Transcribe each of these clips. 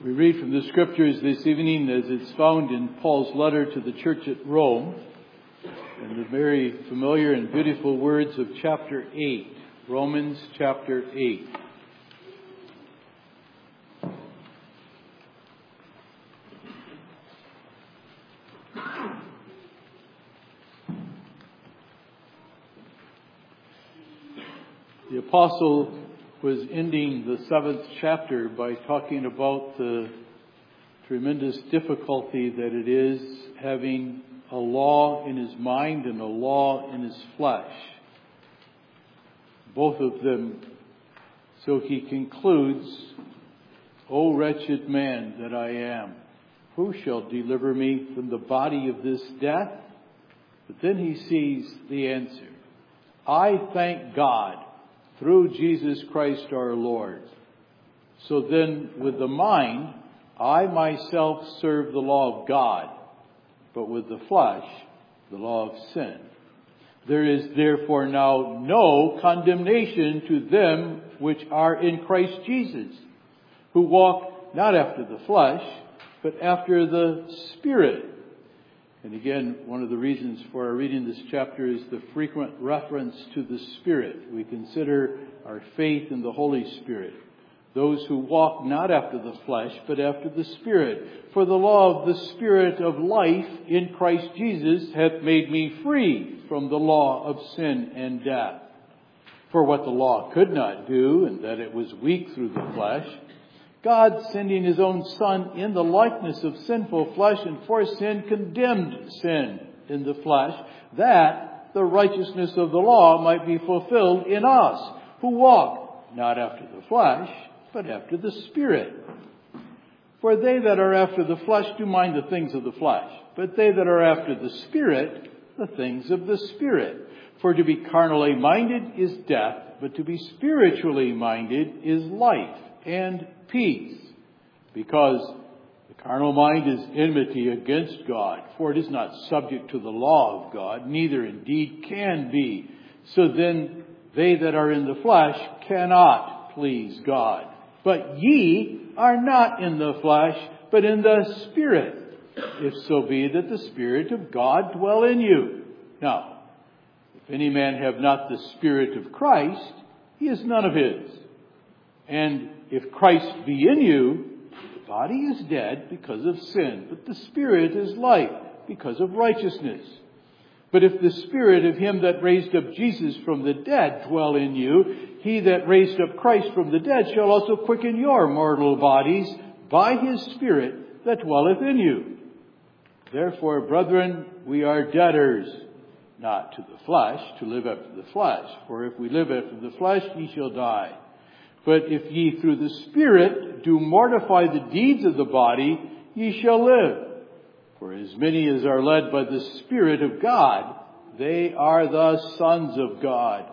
We read from the Scriptures this evening as it's found in Paul's letter to the church at Rome, in the very familiar and beautiful words of chapter 8, Romans chapter 8. The apostle was ending the 7th chapter by talking about the tremendous difficulty that it is having a law in his mind and a law in his flesh. Both of them. So he concludes, O wretched man that I am, who shall deliver me from the body of this death? But then he sees the answer. I thank God through Jesus Christ our Lord. So then with the mind, I myself serve the law of God, but with the flesh, the law of sin. There is therefore now no condemnation to them which are in Christ Jesus, who walk not after the flesh, but after the Spirit. And again, one of the reasons for our reading this chapter is the frequent reference to the Spirit. We consider our faith in the Holy Spirit. Those who walk not after the flesh, but after the Spirit. For the law of the Spirit of life in Christ Jesus hath made me free from the law of sin and death. For what the law could not do, and that it was weak through the flesh, God, sending his own Son in the likeness of sinful flesh, and for sin condemned sin in the flesh, that the righteousness of the law might be fulfilled in us, who walk not after the flesh, but after the Spirit. For they that are after the flesh do mind the things of the flesh, but they that are after the Spirit, the things of the Spirit. For to be carnally minded is death, but to be spiritually minded is life and peace. Because the carnal mind is enmity against God, for it is not subject to the law of God, neither indeed can be. So then they that are in the flesh cannot please God. But ye are not in the flesh, but in the Spirit, if so be that the Spirit of God dwell in you. Now, if any man have not the Spirit of Christ, he is none of his. And if Christ be in you, the body is dead because of sin, but the Spirit is life because of righteousness. But if the Spirit of him that raised up Jesus from the dead dwell in you, he that raised up Christ from the dead shall also quicken your mortal bodies by his Spirit that dwelleth in you. Therefore, brethren, we are debtors, not to the flesh, to live after the flesh. For if we live after the flesh, ye shall die. But if ye through the Spirit do mortify the deeds of the body, ye shall live. For as many as are led by the Spirit of God, they are the sons of God.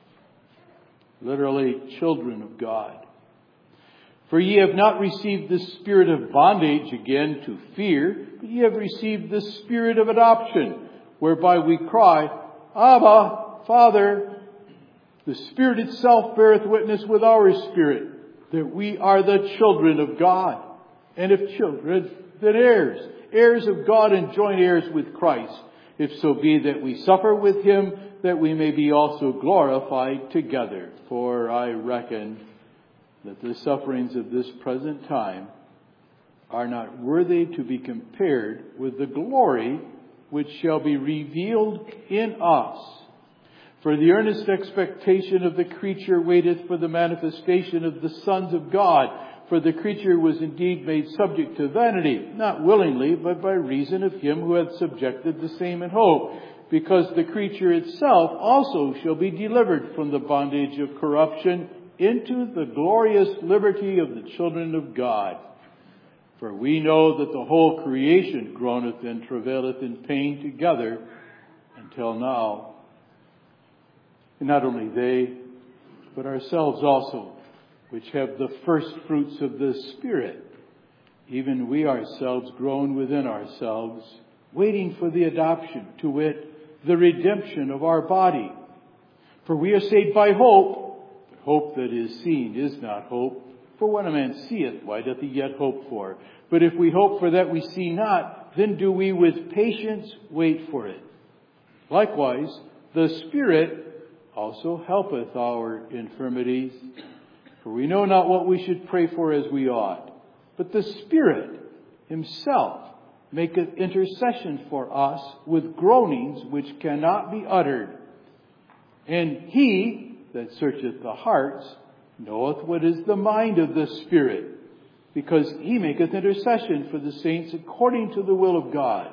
Literally, children of God. For ye have not received the spirit of bondage again to fear, but ye have received the Spirit of adoption, whereby we cry, Abba, Father. The Spirit itself beareth witness with our spirit that we are the children of God. And if children, then heirs, heirs of God and joint heirs with Christ, if so be that we suffer with him, that we may be also glorified together. For I reckon that the sufferings of this present time are not worthy to be compared with the glory which shall be revealed in us. For the earnest expectation of the creature waiteth for the manifestation of the sons of God. For the creature was indeed made subject to vanity, not willingly, but by reason of him who hath subjected the same in hope. Because the creature itself also shall be delivered from the bondage of corruption into the glorious liberty of the children of God. For we know that the whole creation groaneth and travaileth in pain together until now. And not only they, but ourselves also, which have the first fruits of the Spirit, even we ourselves groan within ourselves, waiting for the adoption, to wit, the redemption of our body. For we are saved by hope, but hope that is seen is not hope. For what a man seeth, why doth he yet hope for? But if we hope for that we see not, then do we with patience wait for it. Likewise, the Spirit also helpeth our infirmities. For we know not what we should pray for as we ought. But the Spirit himself maketh intercession for us with groanings which cannot be uttered. And he that searcheth the hearts knoweth what is the mind of the Spirit, because he maketh intercession for the saints according to the will of God.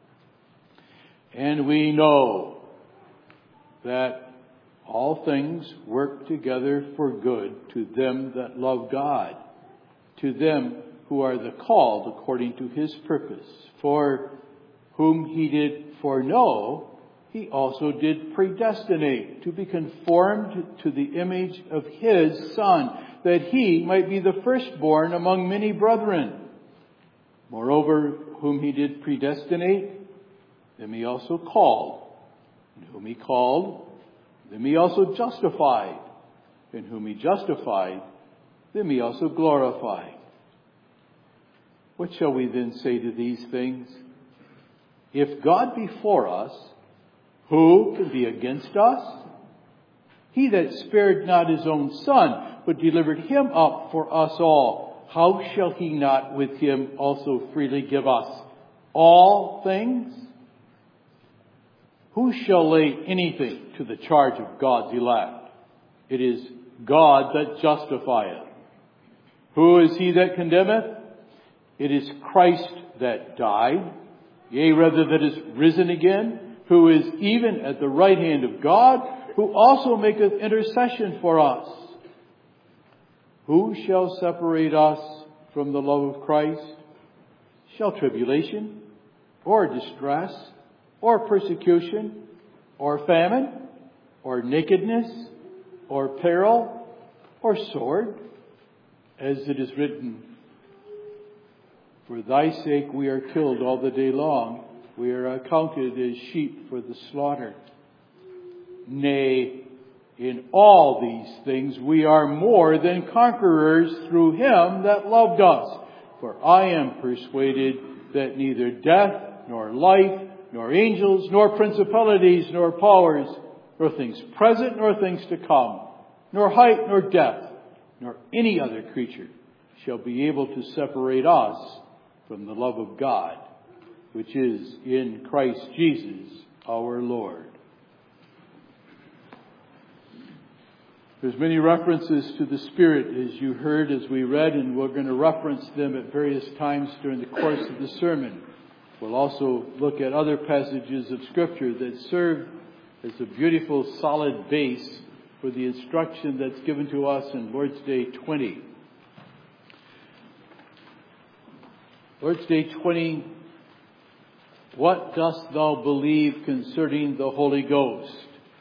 And we know that all things work together for good to them that love God, to them who are the called according to his purpose. For whom he did foreknow, he also did predestinate to be conformed to the image of his Son, that he might be the firstborn among many brethren. Moreover, whom he did predestinate, them he also called. And whom he called, them he also justified. And whom he justified, them he also glorified. What shall we then say to these things? If God be for us, who can be against us? He that spared not his own Son, but delivered him up for us all, how shall he not with him also freely give us all things? Who shall lay anything to the charge of God's elect? It is God that justifieth. Who is he that condemneth? It is Christ that died, yea, rather that is risen again, who is even at the right hand of God, who also maketh intercession for us. Who shall separate us from the love of Christ? Shall tribulation, or distress, or persecution, or famine, or nakedness, or peril, or sword? As it is written, for thy sake we are killed all the day long. We are accounted as sheep for the slaughter. Nay, in all these things we are more than conquerors through him that loved us. For I am persuaded that neither death, nor life, nor angels, nor principalities, nor powers, nor things present, nor things to come, nor height, nor depth, nor any other creature shall be able to separate us from the love of God, which is in Christ Jesus our Lord. There's many references to the Spirit, as you heard, as we read, and we're going to reference them at various times during the course of the sermon. We'll also look at other passages of Scripture that serve as a beautiful, solid base for the instruction that's given to us in Lord's Day 20. Lord's Day 20, what dost thou believe concerning the Holy Ghost?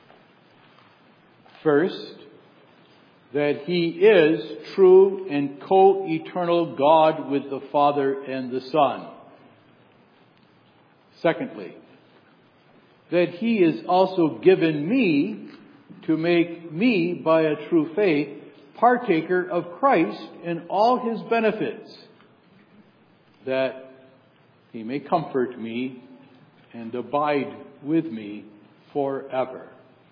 First, that he is true and co-eternal God with the Father and the Son. Secondly, that he is also given me to make me, by a true faith, partaker of Christ in all his benefits, that he may comfort me and abide with me forever.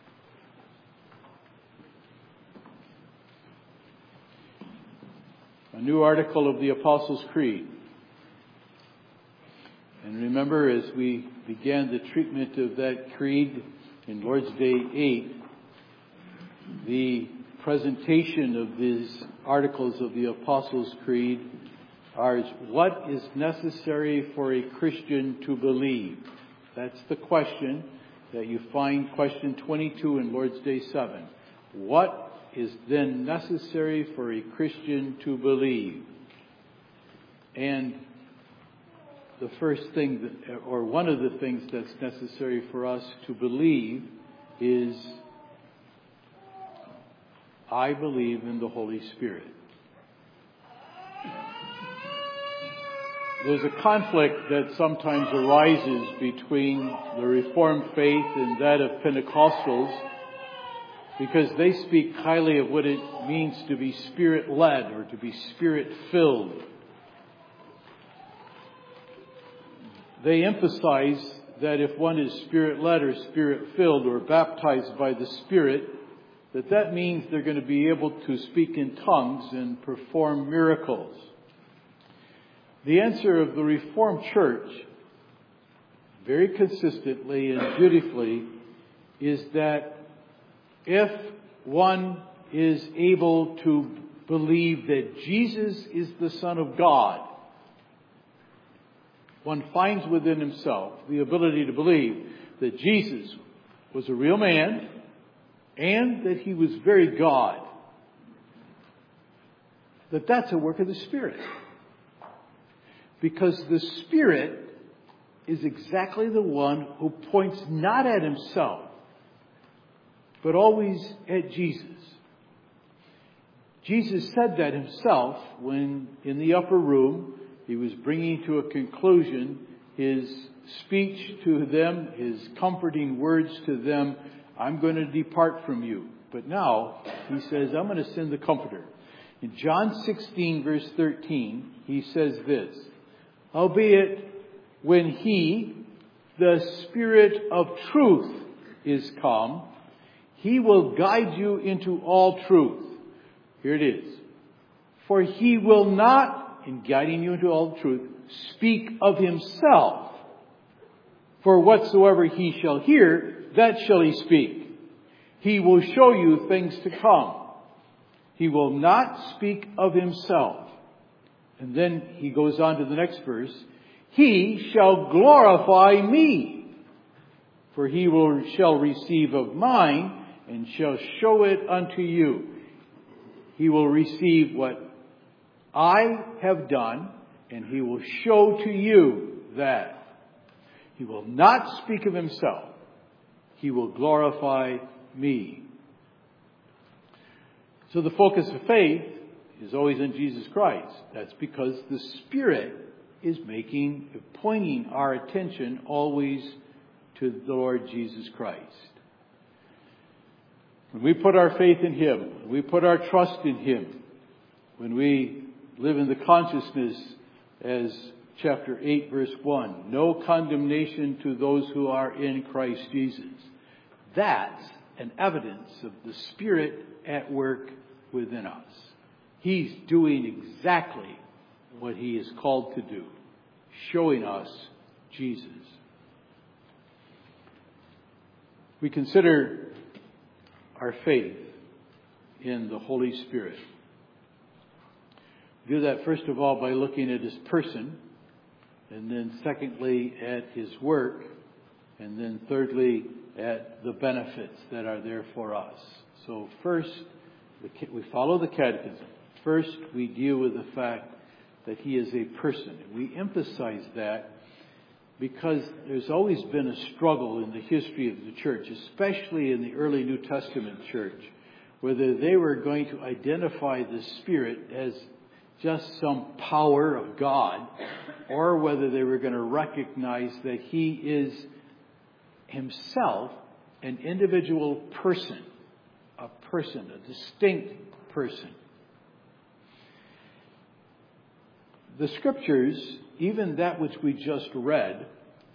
A new article of the Apostles' Creed. And remember, as we began the treatment of that creed in Lord's Day 8, the presentation of these articles of the Apostles' Creed are what is necessary for a Christian to believe. That's the question that you find, question 22 in Lord's Day 7. What is then necessary for a Christian to believe? And the first thing, or one of the things that's necessary for us to believe is, I believe in the Holy Spirit. There's a conflict that sometimes arises between the Reformed faith and that of Pentecostals because they speak highly of what it means to be Spirit-led or to be Spirit-filled. They emphasize that if one is Spirit-led or Spirit-filled or baptized by the Spirit, that means they're going to be able to speak in tongues and perform miracles. The answer of the Reformed Church, very consistently and beautifully, is that if one is able to believe that Jesus is the Son of God, one finds within himself the ability to believe that Jesus was a real man and that he was very God. That's a work of the Spirit. Because the Spirit is exactly the one who points not at himself, but always at Jesus. Jesus said that himself when in the upper room he was bringing to a conclusion his speech to them, his comforting words to them. I'm going to depart from you. But now he says, I'm going to send the Comforter. In John 16 verse 13, he says this, howbeit when he, the Spirit of truth, is come, he will guide you into all truth. Here it is. For he will not, in guiding you into all truth, speak of himself. For whatsoever he shall hear, that shall he speak. He will show you things to come. He will not speak of himself. And then he goes on to the next verse. He shall glorify me. For he shall receive of mine and shall show it unto you. He will receive what I have done, and he will show to you that. He will not speak of himself. He will glorify me. So the focus of faith is always in Jesus Christ. That's because the Spirit is pointing our attention always to the Lord Jesus Christ. When we put our faith in him, when we put our trust in him, when we live in the consciousness, as chapter 8 verse 1, no condemnation to those who are in Christ Jesus. That's an evidence of the Spirit at work within us. He's doing exactly what he is called to do, showing us Jesus. We consider our faith in the Holy Spirit. We do that first of all by looking at his person, and then secondly at his work, and then thirdly at the benefits that are there for us. So first, we follow the catechism. First, we deal with the fact that he is a person. And we emphasize that because there's always been a struggle in the history of the church, especially in the early New Testament church, whether they were going to identify the Spirit as just some power of God, or whether they were going to recognize that he is himself an individual person, a distinct person. The Scriptures, even that which we just read,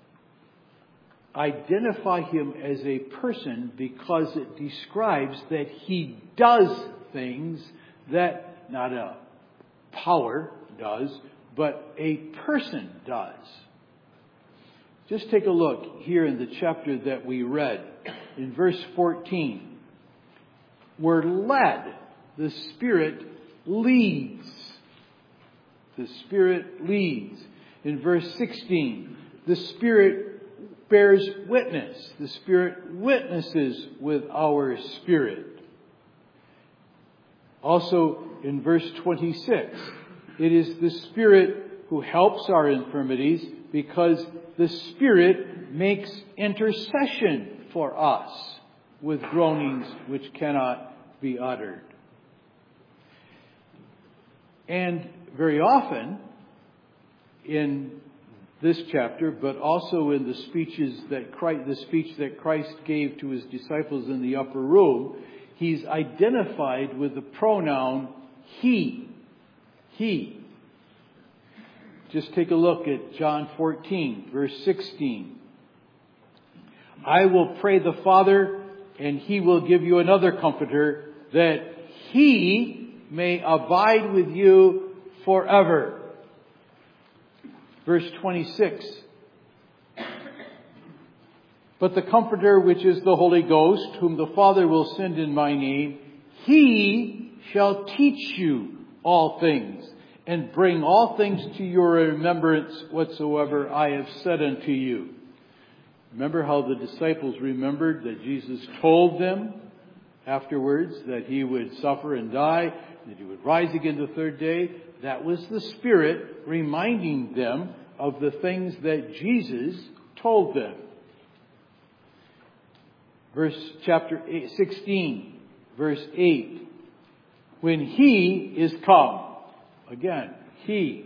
identify him as a person because it describes that he does things that not a power does, but a person does. Just take a look here in the chapter that we read. In verse 14, we're led. The Spirit leads. The Spirit leads. In verse 16, the Spirit bears witness. The Spirit witnesses with our spirit. Also, in verse 26, it is the Spirit who helps our infirmities because the Spirit makes intercession for us with groanings which cannot be uttered. And very often in this chapter, but also in the speech that Christ gave to his disciples in the upper room, he's identified with the pronoun he. He. Just take a look at John 14, verse 16. I will pray the Father, and he will give you another comforter, that he may abide with you forever. Verse 26. But the Comforter, which is the Holy Ghost, whom the Father will send in my name, he shall teach you all things, and bring all things to your remembrance whatsoever I have said unto you. Remember how the disciples remembered that Jesus told them afterwards that he would suffer and die, that he would rise again the third day? That was the Spirit reminding them of the things that Jesus told them. Chapter 16, verse 8. When he is come. Again, he.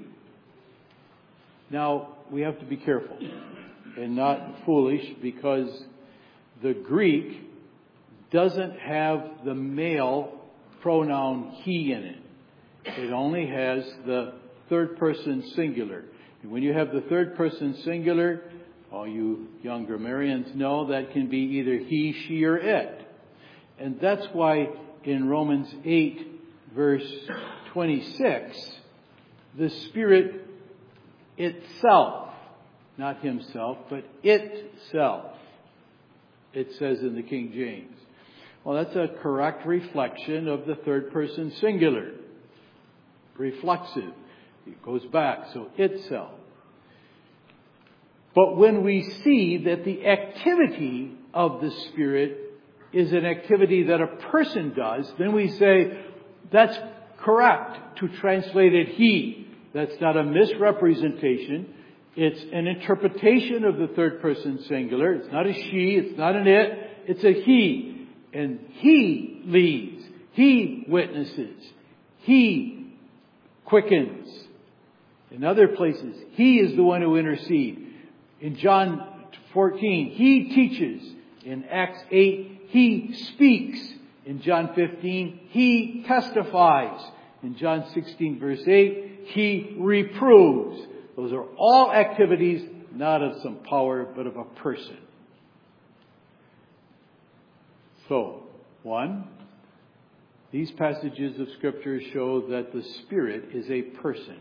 Now, we have to be careful and not foolish, because the Greek doesn't have the male pronoun he in it. It only has the third person singular. And when you have the third person singular, all you young grammarians know that can be either he, she, or it. And that's why in Romans 8, verse 26, the Spirit itself, not himself, but itself, it says in the King James. Well, that's a correct reflection of the third person singular. Reflexive. It goes back, so itself. But when we see that the activity of the Spirit is an activity that a person does, then we say, that's correct to translate it he. That's not a misrepresentation. It's an interpretation of the third person singular. It's not a she, it's not an it, it's a he. And he leads, he witnesses, he quickens. In other places, he is the one who intercedes. In John 14, he teaches. In Acts 8, he speaks. In John 15, he testifies. In John 16, verse 8, he reproves. Those are all activities, not of some power, but of a person. So, one, these passages of Scripture show that the Spirit is a person.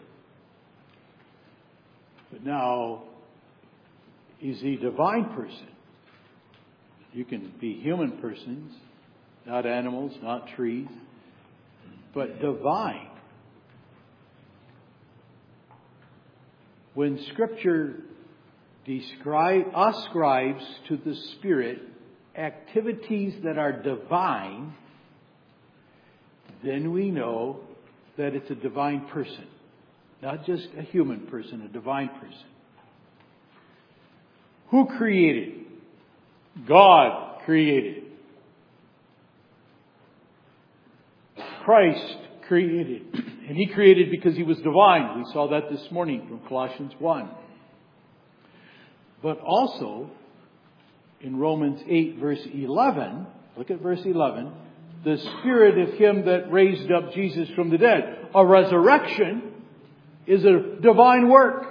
But now, is he a divine person? You can be human persons, not animals, not trees, but divine. When Scripture ascribes to the Spirit activities that are divine, then we know that it's a divine person. Not just a human person, a divine person. Who created? God created. Christ created. And he created because he was divine. We saw that this morning from Colossians 1. But also, in Romans 8, verse 11, look at verse 11, the Spirit of him that raised up Jesus from the dead. A resurrection is a divine work.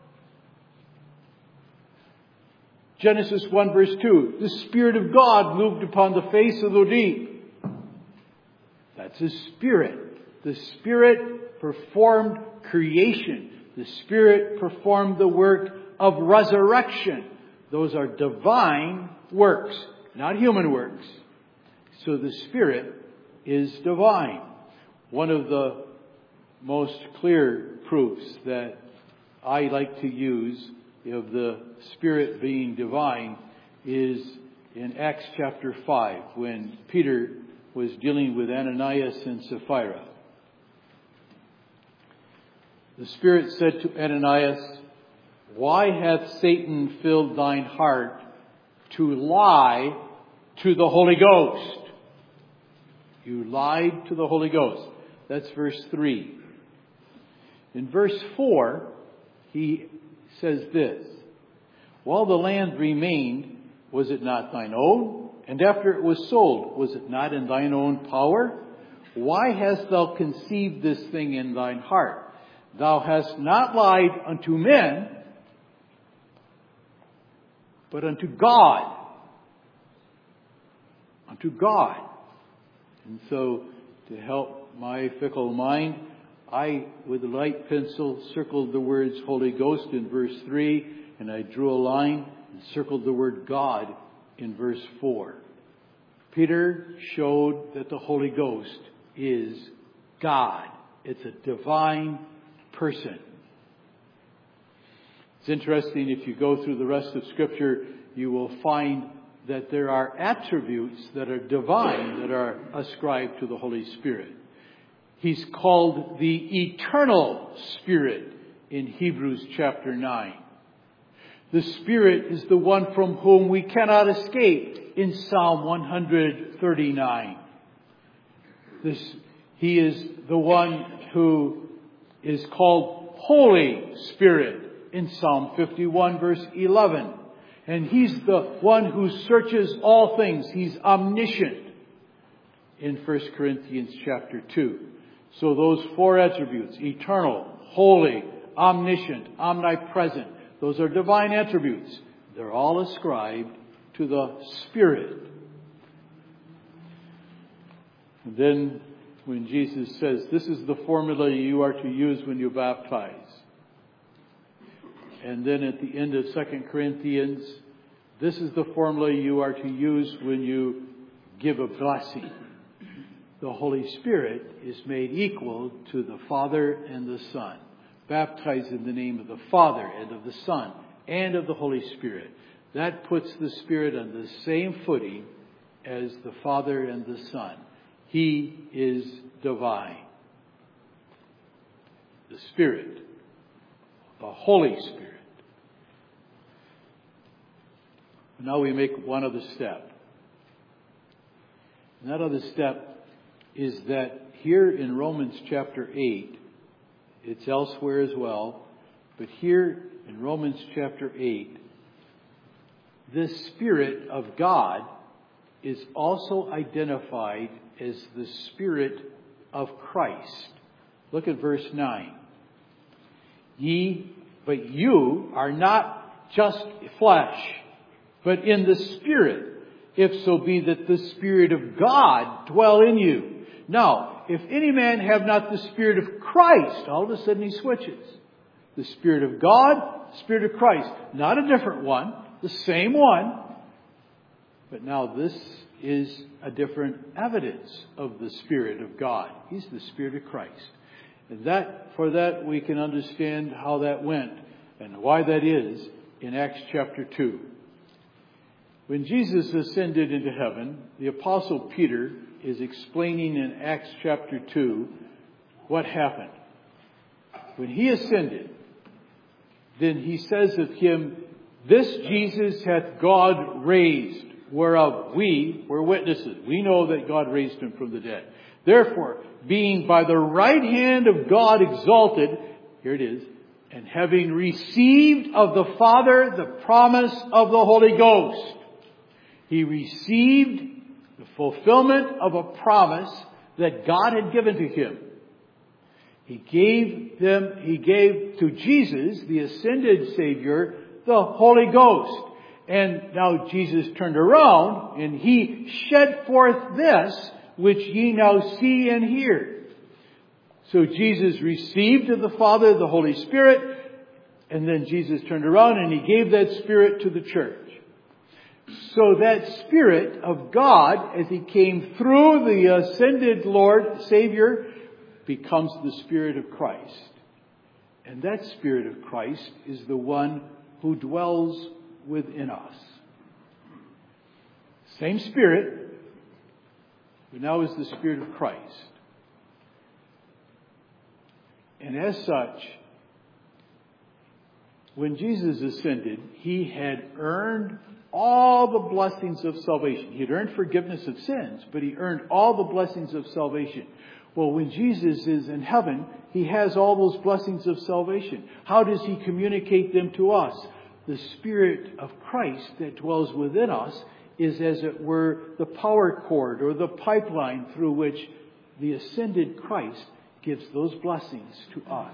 Genesis 1, verse 2, the Spirit of God moved upon the face of the deep. That's His Spirit. The Spirit performed creation. The Spirit performed the work of resurrection. Those are divine works, not human works. So the Spirit is divine. One of the most clear proofs that I like to use of the Spirit being divine is in Acts chapter 5, when Peter was dealing with Ananias and Sapphira. The Spirit said to Ananias, "Why hath Satan filled thine heart to lie to the Holy Ghost?" You lied to the Holy Ghost. That's verse 3. In verse 4, he says this, "While the land remained, was it not thine own? And after it was sold, was it not in thine own power? Why hast thou conceived this thing in thine heart? Thou hast not lied unto men, but unto God. Unto God. And so, to help my fickle mind, I, with a light pencil, circled the words Holy Ghost in verse 3, and I drew a line and circled the word God in verse 4. Peter showed that the Holy Ghost is God. It's a divine person. It's interesting, if you go through the rest of Scripture, you will find that there are attributes that are divine that are ascribed to the Holy Spirit. He's called the Eternal Spirit in Hebrews chapter 9. The Spirit is the one from whom we cannot escape in Psalm 139. He is the one who is called Holy Spirit in Psalm 51 verse 11. And He's the one who searches all things. He's omniscient in 1 Corinthians chapter 2. So those four attributes, eternal, holy, omniscient, omnipresent, those are divine attributes. They're all ascribed to the Spirit. And then when Jesus says, this is the formula you are to use when you baptize. And then at the end of 2 Corinthians, this is the formula you are to use when you give a blessing. The Holy Spirit is made equal to the Father and the Son. Baptized in the name of the Father and of the Son and of the Holy Spirit. That puts the Spirit on the same footing as the Father and the Son. He is divine. The Spirit, the Holy Spirit. Now we make one other step. And that other step is that here in Romans chapter 8, it's elsewhere as well, but here in Romans chapter 8, the Spirit of God is also identified as the Spirit of Christ. Look at verse 9. But you are not just flesh, but in the Spirit, if so be that the Spirit of God dwell in you. Now, if any man have not the Spirit of Christ, all of a sudden he switches. The Spirit of God, Spirit of Christ. Not a different one, the same one. But now this is a different evidence of the Spirit of God. He's the Spirit of Christ. And for that we can understand how that went and why that is in Acts chapter 2. When Jesus ascended into heaven, the Apostle Peter is explaining in Acts chapter 2 what happened. When he ascended, then he says of him, this Jesus hath God raised, whereof we were witnesses. We know that God raised him from the dead. Therefore, being by the right hand of God exalted, here it is, and having received of the Father the promise of the Holy Ghost. He received the fulfillment of a promise that God had given to him. He gave to Jesus, the ascended Savior, the Holy Ghost. And now Jesus turned around and he shed forth this which ye now see and hear. So Jesus received of the Father the Holy Spirit, and then Jesus turned around and he gave that Spirit to the church. So that Spirit of God, as He came through the ascended Lord, Savior, becomes the Spirit of Christ. And that Spirit of Christ is the one who dwells within us. Same Spirit, but now is the Spirit of Christ. And as such, when Jesus ascended, He had earned all the blessings of salvation. He had earned forgiveness of sins, but He earned all the blessings of salvation. Well, when Jesus is in heaven, He has all those blessings of salvation. How does He communicate them to us? The Spirit of Christ that dwells within us is, as it were, the power cord or the pipeline through which the ascended Christ gives those blessings to us.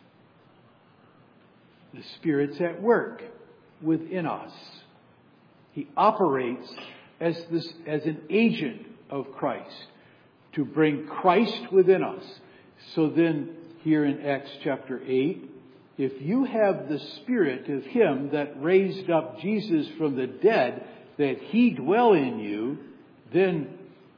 The Spirit's at work within us. He operates as an agent of Christ to bring Christ within us. So then, here in Acts chapter 8, if you have the Spirit of Him that raised up Jesus from the dead, that He dwell in you, then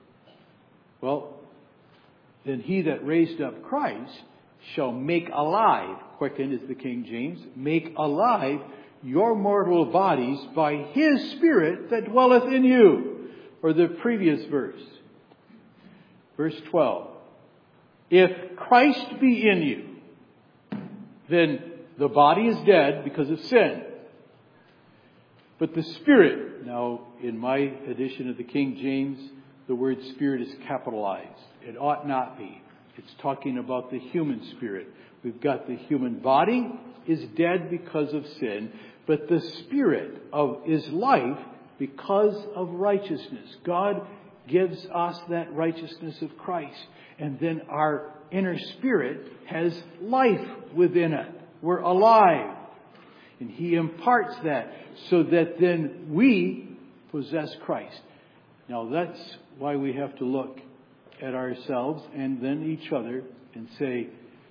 He that raised up Christ shall make alive, quicken is the King James, make alive your mortal bodies by His Spirit that dwelleth in you. Or the previous verse, verse 12. If Christ be in you, then the body is dead because of sin. But the Spirit, now in my edition of the King James, the word Spirit is capitalized. It ought not be. It's talking about the human spirit. We've got the human body is dead because of sin, but the Spirit is life because of righteousness. God gives us that righteousness of Christ. And then our inner spirit has life within it. We're alive. And He imparts that so that then we possess Christ. Now that's why we have to look at ourselves and then each other and say,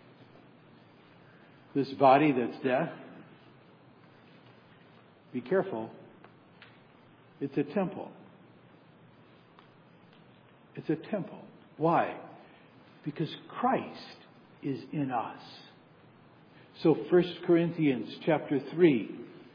this body that's death, be careful. It's a temple. It's a temple. Why? Because Christ is in us. So 1 Corinthians chapter 3.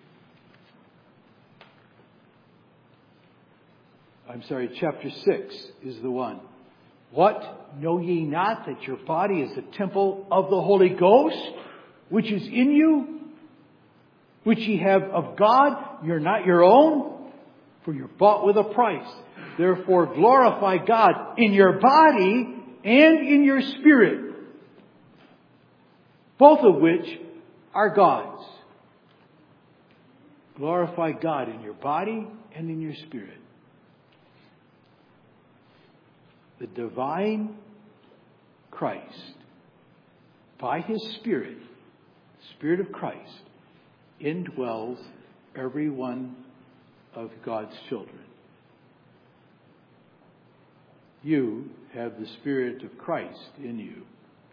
Chapter 6 is the one. What? Know ye not that your body is the temple of the Holy Ghost, which is in you, which ye have of God? You're not your own, for you're bought with a price. Therefore glorify God in your body and in your spirit, both of which are God's. Glorify God in your body and in your spirit. The divine Christ, by His Spirit, Spirit of Christ, indwells every one of God's children. You have the Spirit of Christ in you.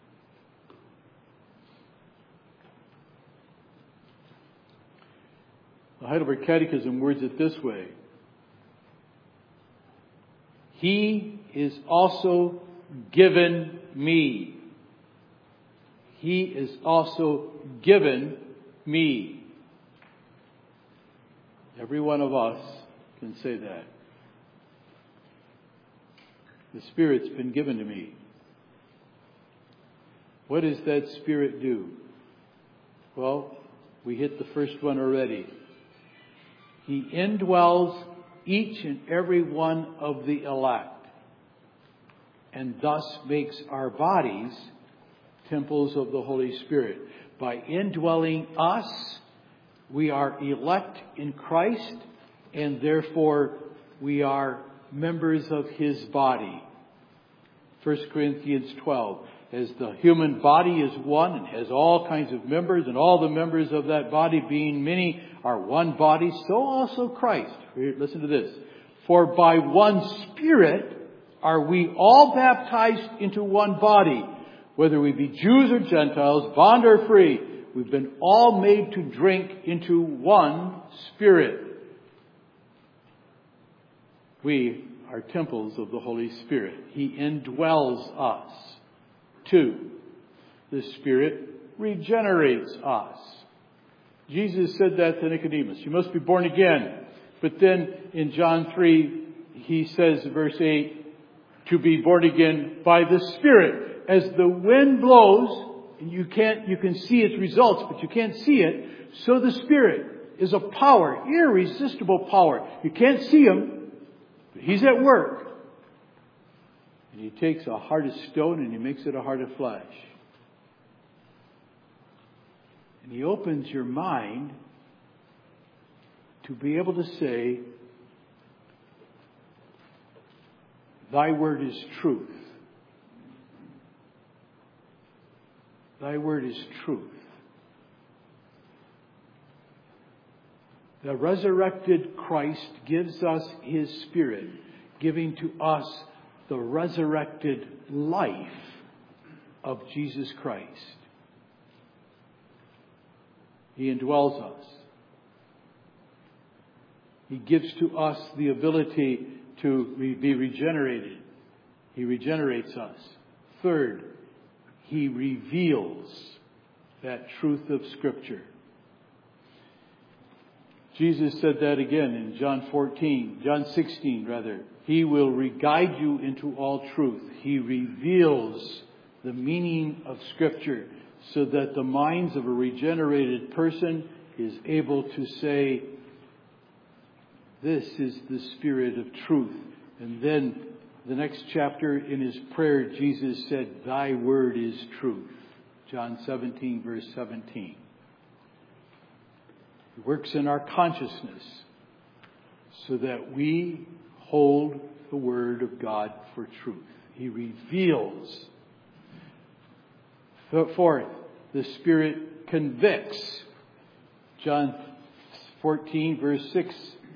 The Heidelberg Catechism words it this way. He is also given me. He is also given me. Every one of us can say that. The Spirit's been given to me. What does that Spirit do? Well, we hit the first one already. He indwells each and every one of the elect, and thus makes our bodies temples of the Holy Spirit. By indwelling us, we are elect in Christ, and therefore we are members of His body. 1 Corinthians 12. As the human body is one and has all kinds of members, and all the members of that body, being many, are one body, so also Christ. Listen to this. For by one Spirit are we all baptized into one body, whether we be Jews or Gentiles, bond or free. We've been all made to drink into one Spirit. We are temples of the Holy Spirit. He indwells us. 2, the Spirit regenerates us. Jesus said that to Nicodemus. You must be born again. But then in John 3, He says, verse 8, to be born again by the Spirit. As the wind blows, and you can see its results, but you can't see it. So the Spirit is a power, irresistible power. You can't see Him, but He's at work. And He takes a heart of stone and He makes it a heart of flesh. And He opens your mind to be able to say, Thy word is truth. Thy word is truth. The resurrected Christ gives us His Spirit, giving to us the resurrected life of Jesus Christ. He indwells us. He gives to us the ability to be regenerated. He regenerates us. Third, He reveals that truth of Scripture. Jesus said that again in John 16. He will guide you into all truth. He reveals the meaning of Scripture so that the minds of a regenerated person is able to say, this is the Spirit of truth. And then the next chapter in His prayer, Jesus said, Thy word is truth. John 17, verse 17. He works in our consciousness so that we hold the Word of God for truth. He reveals. Fourth, the Spirit convicts. John 14, verse 6.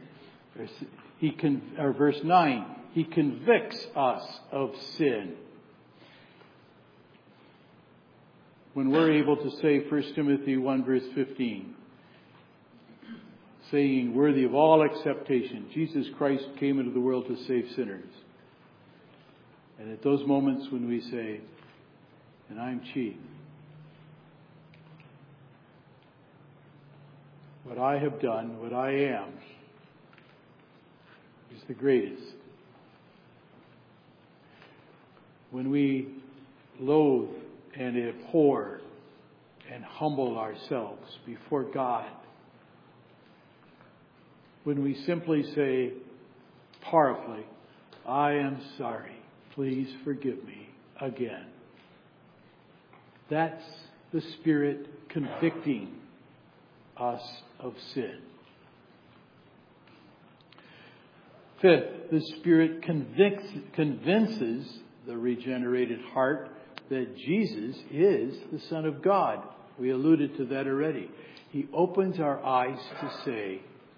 Verse 9. He convicts us of sin. When we're able to say 1 Timothy 1, verse 15. Saying, worthy of all acceptation, Jesus Christ came into the world to save sinners. And at those moments when we say, and I'm chief, what I have done, what I am, is the greatest. When we loathe and abhor and humble ourselves before God, when we simply say powerfully, I am sorry, please forgive me again. That's the Spirit convicting us of sin. Fifth, the Spirit convinces the regenerated heart that Jesus is the Son of God. We alluded to that already. He opens our eyes to say,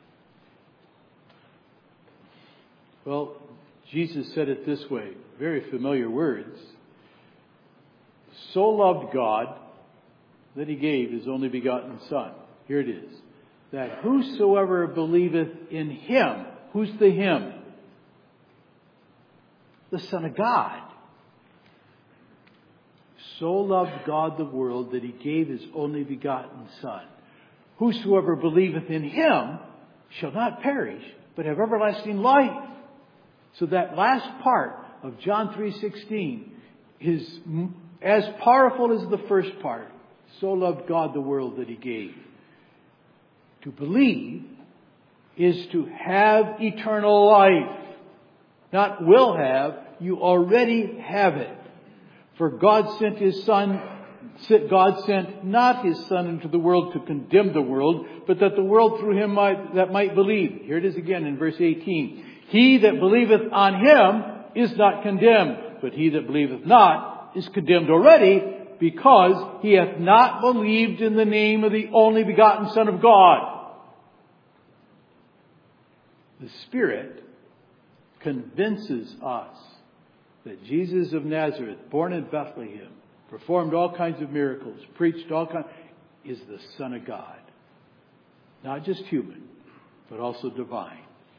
well, Jesus said it this way, very familiar words. So loved God that He gave His only begotten Son. Here it is. That whosoever believeth in Him, who's the Him? The Son of God. So loved God the world that He gave His only begotten Son. Whosoever believeth in Him shall not perish, but have everlasting life. So that last part of John 3:16 is as powerful as the first part. So loved God the world that He gave. To believe is to have eternal life. Not will have, you already have it. For God sent His Son, God sent not His Son into the world to condemn the world, but that the world through Him might believe. Here it is again in verse 18. He that believeth on Him is not condemned, but he that believeth not is condemned already, because he hath not believed in the name of the only begotten Son of God. The Spirit convinces us that Jesus of Nazareth, born in Bethlehem, performed all kinds of miracles, preached all kinds, is the Son of God. Not just human, but also divine.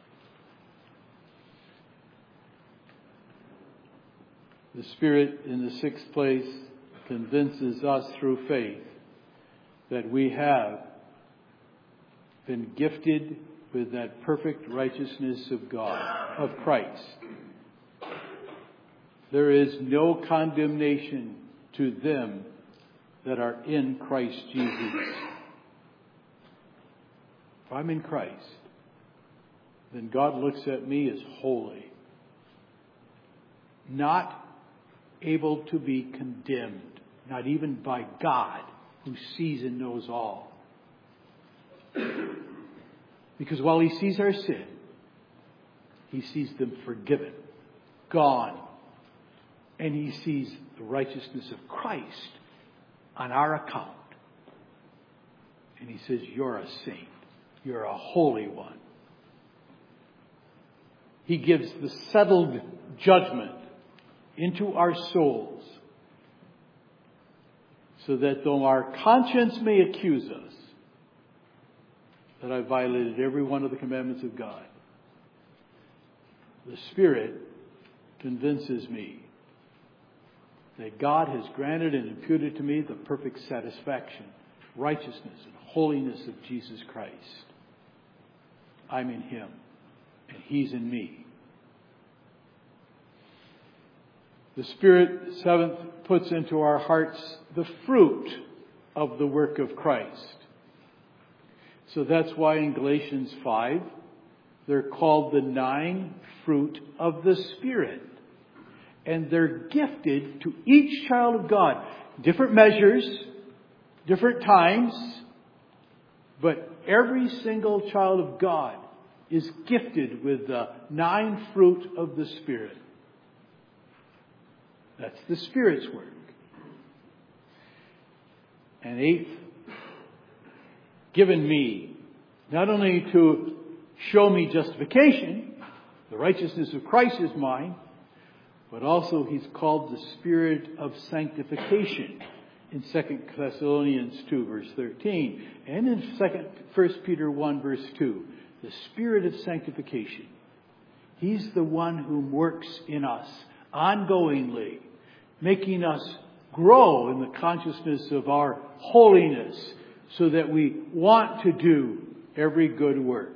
The Spirit, in the sixth place, convinces us through faith that we have been gifted with that perfect righteousness of God, of Christ. There is no condemnation to them that are in Christ Jesus. If I'm in Christ, then God looks at me as holy, not able to be condemned, not even by God, who sees and knows all. Because while He sees our sin, He sees them forgiven. gone. And he sees the righteousness of Christ on our account. And he says, you're a saint. You're a holy one. He gives the settled judgment into our souls, so that though our conscience may accuse us that I violated every one of the commandments of God, the Spirit convinces me that God has granted and imputed to me the perfect satisfaction, righteousness, and holiness of Jesus Christ. I'm in Him, and He's in me. The Spirit, seventh, puts into our hearts the fruit of the work of Christ. So that's why in Galatians 5, they're called the 9 fruit of the Spirit. And they're gifted to each child of God. Different measures, different times, but every single child of God is gifted with the 9 fruit of the Spirit. That's the Spirit's work. And 8th, given me, not only to show me justification, the righteousness of Christ is mine, but also He's called the Spirit of sanctification in 2 Thessalonians 2 verse 13, and in 1 Peter 1 verse 2, the Spirit of sanctification. He's the one who works in us ongoingly, making us grow in the consciousness of our holiness so that we want to do every good work.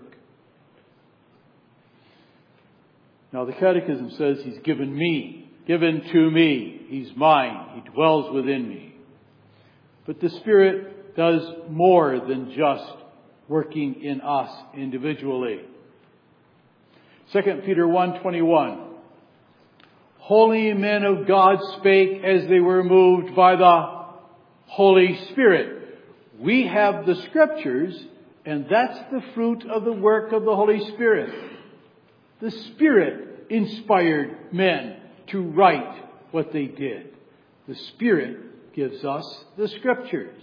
Now the Catechism says He's given to me. He's mine. He dwells within me. But the Spirit does more than just working in us individually. 2 Peter 1:21. Holy men of God spake as they were moved by the Holy Spirit. We have the Scriptures, and that's the fruit of the work of the Holy Spirit. The Spirit inspired men to write what they did. The Spirit gives us the Scriptures.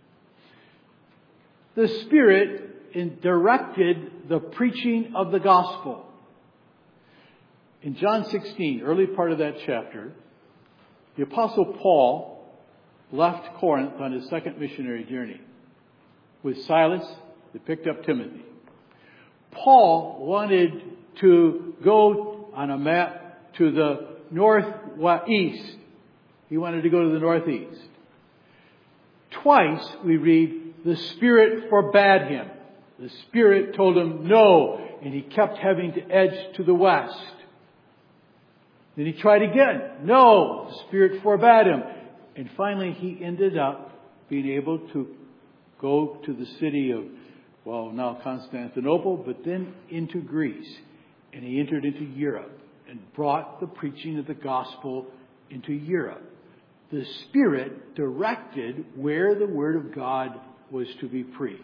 The Spirit directed the preaching of the gospel. In John 16, early part of that chapter, the Apostle Paul left Corinth on his second missionary journey. With Silas, they picked up Timothy. Paul wanted to go on a map to the northeast. He wanted to go to the northeast. Twice we read, the Spirit forbade him. The Spirit told him no, and he kept having to edge to the west. Then he tried again. No, the Spirit forbade him. And finally he ended up being able to go to the city of, now Constantinople, but then into Greece. And he entered into Europe and brought the preaching of the gospel into Europe. The Spirit directed where the Word of God was to be preached.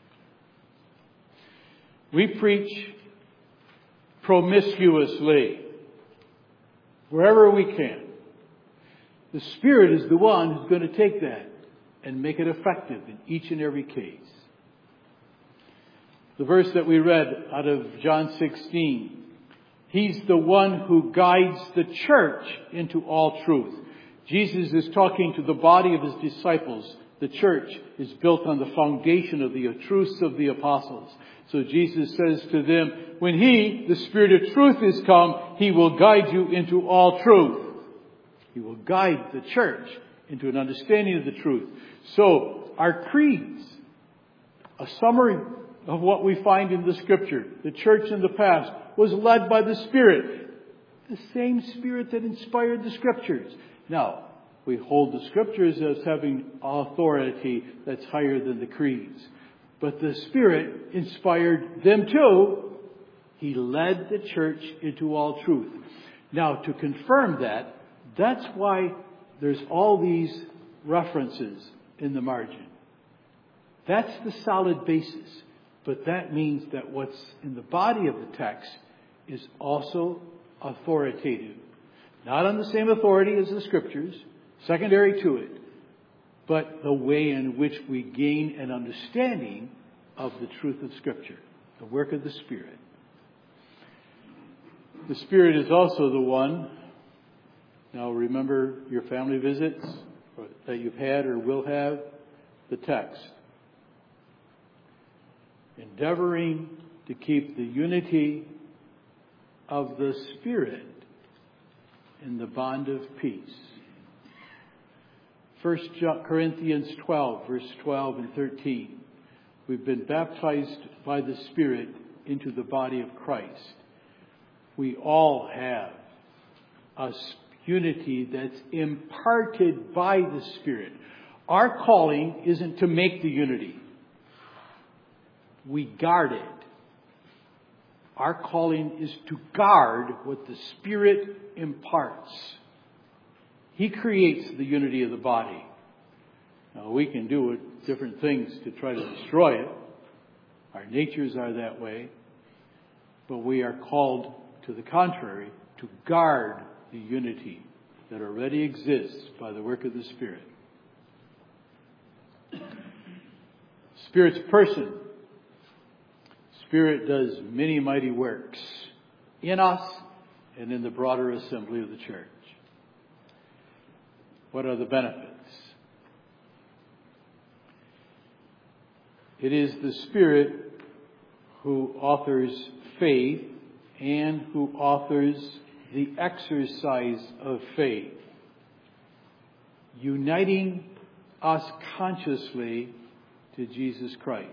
We preach promiscuously, wherever we can. The Spirit is the one who's going to take that and make it effective in each and every case. The verse that we read out of John 16, He's the one who guides the church into all truth. Jesus is talking to the body of His disciples. The church is built on the foundation of the truths of the apostles. So Jesus says to them, when He, the Spirit of truth, is come, He will guide you into all truth. He will guide the church into an understanding of the truth. So our creeds, a summary of what we find in the Scripture, the church in the past was led by the Spirit. The same Spirit that inspired the Scriptures. Now, we hold the Scriptures as having authority that's higher than the creeds. But the Spirit inspired them too. He led the church into all truth. Now, to confirm that, that's why there's all these references in the margin. That's the solid basis. But that means that what's in the body of the text is also authoritative. Not on the same authority as the Scriptures, secondary to it, but the way in which we gain an understanding of the truth of Scripture, the work of the Spirit. The Spirit is also the one, now remember your family visits that you've had or will have, the text. Endeavoring to keep the unity of the Spirit in the bond of peace. 1 Corinthians 12, verse 12 and 13. We've been baptized by the Spirit into the body of Christ. We all have a unity that's imparted by the Spirit. Our calling isn't to make the unity. We guard it. Our calling is to guard what the Spirit imparts. He creates the unity of the body. Now, we can do different things to try to destroy it. Our natures are that way. But we are called, to the contrary, to guard the unity that already exists by the work of the Spirit. Spirit's person. Spirit does many mighty works in us and in the broader assembly of the church. What are the benefits? It is the Spirit who authors faith and who authors the exercise of faith, uniting us consciously to Jesus Christ.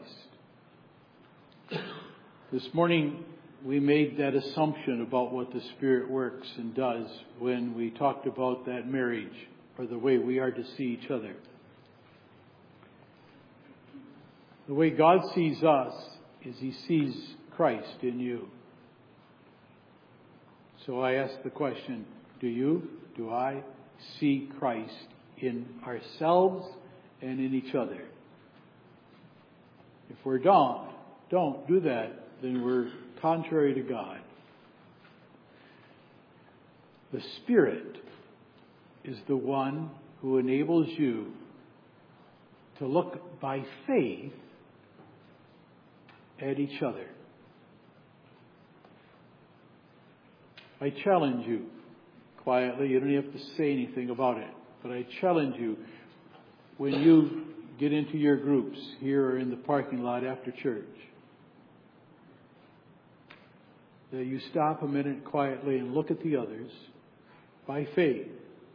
This morning, we made that assumption about what the Spirit works and does when we talked about that marriage, or the way we are to see each other. The way God sees us is He sees Christ in you. So I ask the question, do I see Christ in ourselves and in each other? If we don't do that, then we're contrary to God. The Spirit is the one who enables you to look by faith at each other. I challenge you quietly. You don't have to say anything about it. But I challenge you, when you get into your groups here or in the parking lot after church, that you stop a minute quietly and look at the others by faith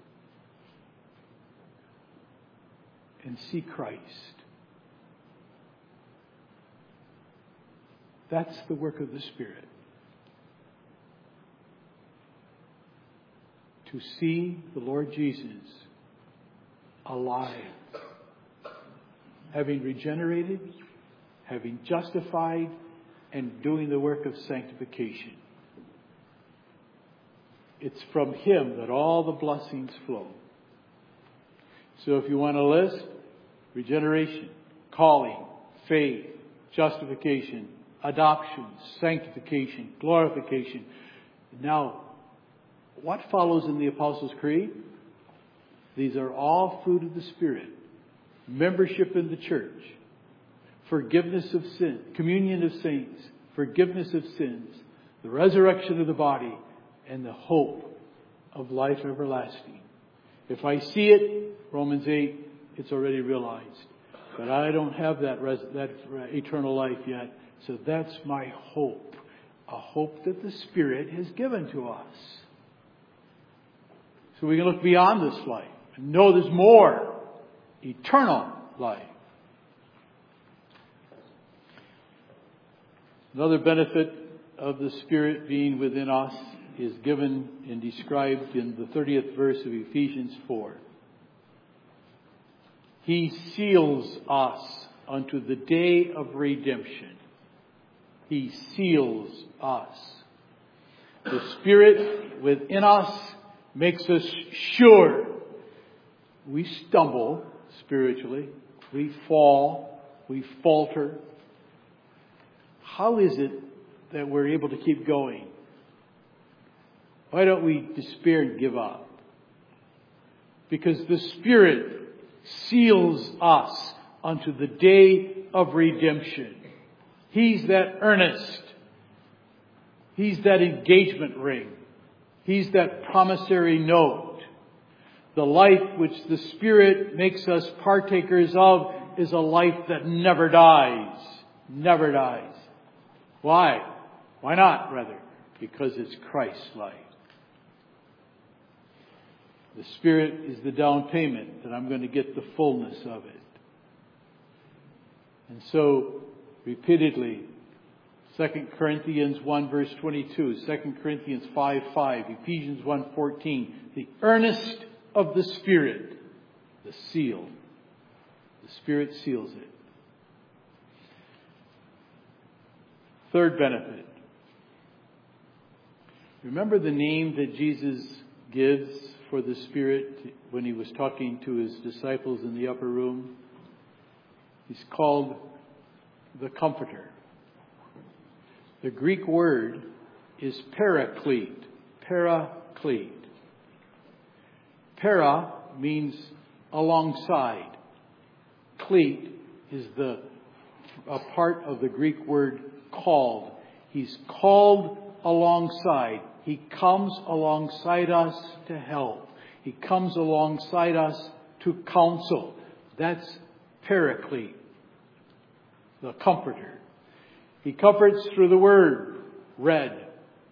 and see Christ. That's the work of the Spirit. To see the Lord Jesus alive, having regenerated, having justified, and doing the work of sanctification. It's from Him that all the blessings flow. So if you want a list, regeneration, calling, faith, justification, adoption, sanctification, glorification. Now, what follows in the Apostles' Creed? These are all fruit of the Spirit. Membership in the church. Forgiveness of sin. Communion of saints. Forgiveness of sins. The resurrection of the body. And the hope of life everlasting. If I see it, Romans 8, it's already realized. But I don't have that eternal life yet. So that's my hope. A hope that the Spirit has given to us. So we can look beyond this life and know there's more. Eternal life. Another benefit of the Spirit being within us is given and described in the 30th verse of Ephesians 4. He seals us unto the day of redemption. He seals us. The Spirit within us makes us sure. We stumble spiritually. We fall. We falter. How is it that we're able to keep going? Why don't we despair and give up? Because the Spirit seals us unto the day of redemption. He's that earnest. He's that engagement ring. He's that promissory note. The life which the Spirit makes us partakers of is a life that never dies. Never dies. Why? Why not, rather? Because it's Christ's life. The Spirit is the down payment that I'm going to get the fullness of it. And so, repeatedly, 2 Corinthians 1 verse 22, 2 Corinthians 5:5, Ephesians 1:14, the earnest of the Spirit, the seal. The Spirit seals it. Third benefit. Remember the name that Jesus gives for the Spirit when He was talking to His disciples in the upper room? He's called the Comforter. The Greek word is paraclete. Paraclete. Para means alongside. Clete is a part of the Greek word called. He's called alongside. He comes alongside us to help. He comes alongside us to counsel. That's Paraclete, the Comforter. He comforts through the Word, read.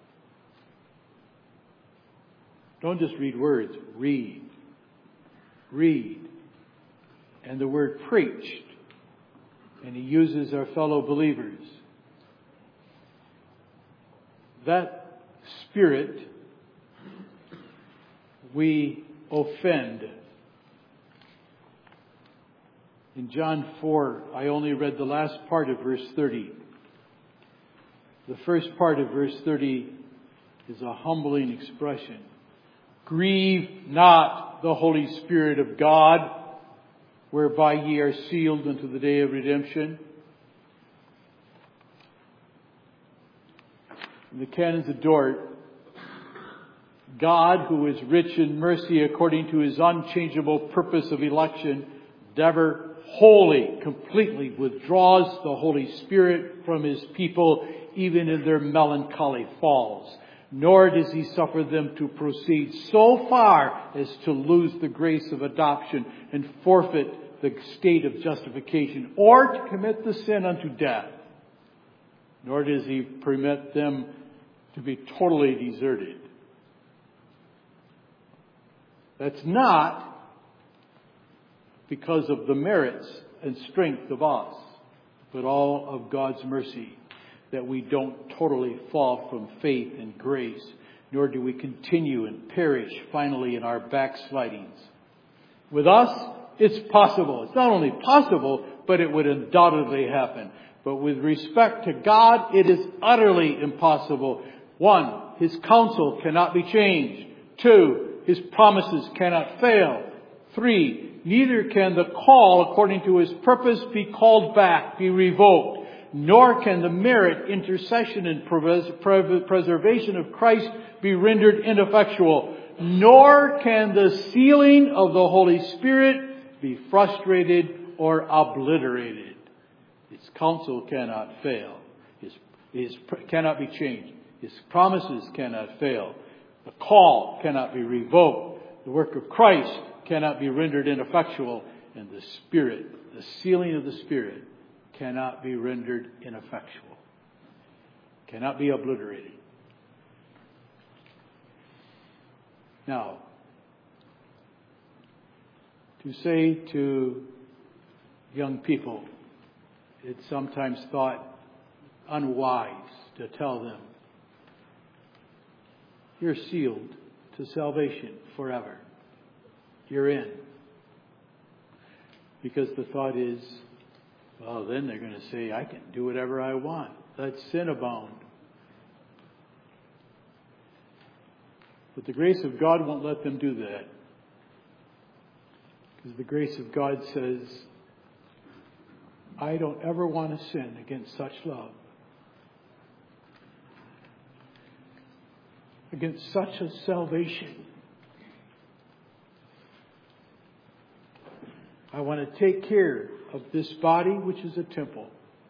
Don't just read words, read. Read. And the Word preached. And He uses our fellow believers. That Spirit we offend. In John 4, I only read the last part of verse 30. The first part of verse 30 is a humbling expression. Grieve not the Holy Spirit of God, whereby ye are sealed unto the day of redemption. In the Canons of Dort, God, who is rich in mercy according to His unchangeable purpose of election, never wholly, completely withdraws the Holy Spirit from His people, even in their melancholy falls. Nor does He suffer them to proceed so far as to lose the grace of adoption and forfeit the state of justification, or to commit the sin unto death. Nor does He permit them to be totally deserted. That's not because of the merits and strength of us, but all of God's mercy, that we don't totally fall from faith and grace, nor do we continue and perish finally in our backslidings. With us, it's possible. It's not only possible, but it would undoubtedly happen. But with respect to God, it is utterly impossible. 1, His counsel cannot be changed. 2, His promises cannot fail. 3, neither can the call according to His purpose be called back, be revoked. Nor can the merit, intercession, and preservation of Christ be rendered ineffectual. Nor can the sealing of the Holy Spirit be frustrated or obliterated. His counsel cannot fail. His cannot be changed. His promises cannot fail. The call cannot be revoked. The work of Christ cannot be rendered ineffectual. And the Spirit, the sealing of the Spirit, cannot be rendered ineffectual. Cannot be obliterated. Now, to say to young people, it's sometimes thought unwise to tell them, you're sealed to salvation forever. You're in. Because the thought is, well, then they're going to say, I can do whatever I want. Let sin abound. But the grace of God won't let them do that. Because the grace of God says, I don't ever want to sin against such love. against such a salvation. I want to take care of this body, which is a temple.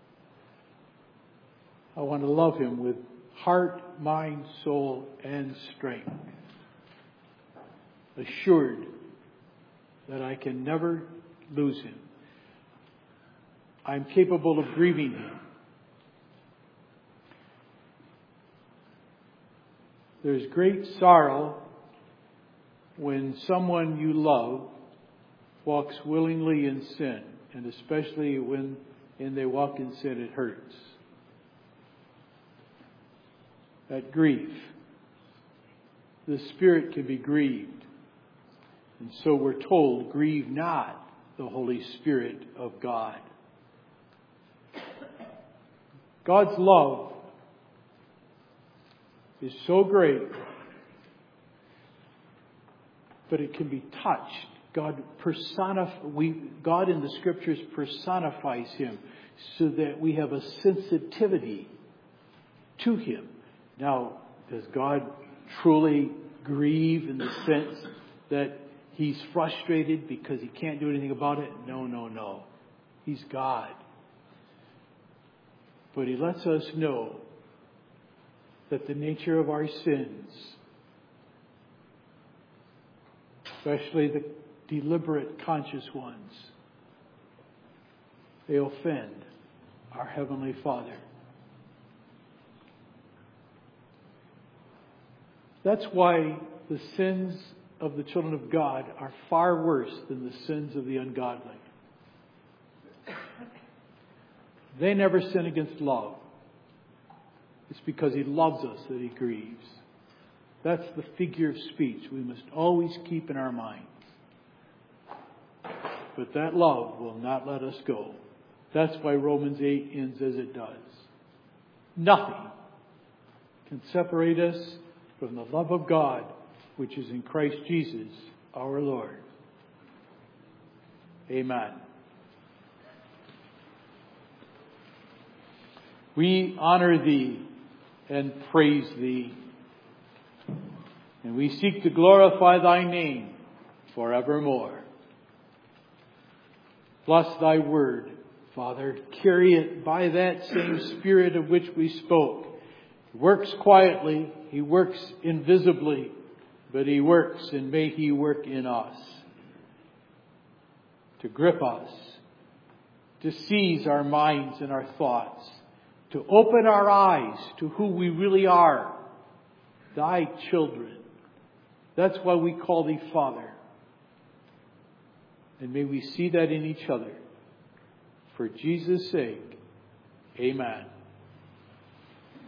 I want to love Him with heart, mind, soul, and strength. Assured that I can never lose Him. I'm capable of grieving Him. There's great sorrow when someone you love walks willingly in sin, and especially when they walk in sin, it hurts. That grief, the Spirit can be grieved. And so we're told, grieve not the Holy Spirit of God. God's love is so great, but it can be touched. God in the Scriptures personifies Him so that we have a sensitivity to Him. Now, does God truly grieve in the sense that He's frustrated because He can't do anything about it? No. He's God. But He lets us know that the nature of our sins, especially the deliberate, conscious ones, they offend our Heavenly Father. That's why the sins of the children of God are far worse than the sins of the ungodly. They never sin against love. It's because He loves us that He grieves. That's the figure of speech we must always keep in our minds. But that love will not let us go. That's why Romans 8 ends as it does. Nothing can separate us from the love of God, which is in Christ Jesus, our Lord. Amen. We honor Thee and praise Thee, and we seek to glorify Thy name forevermore. Bless Thy word, Father. Carry it by that same Spirit of which we spoke. He works quietly. He works invisibly. But He works, and may He work in us to grip us, to seize our minds and our thoughts, to open our eyes to who we really are, Thy children. That's why we call Thee Father. And may we see that in each other. For Jesus' sake, amen.